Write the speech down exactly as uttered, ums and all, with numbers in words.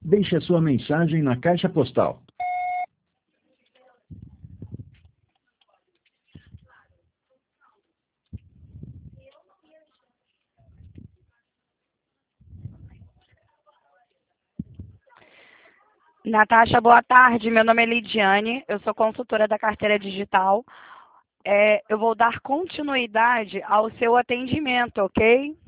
Deixe a sua mensagem na caixa postal. Natasha, boa tarde. Meu nome é Lidiane, eu sou consultora da carteira digital. É, eu vou dar continuidade ao seu atendimento, ok?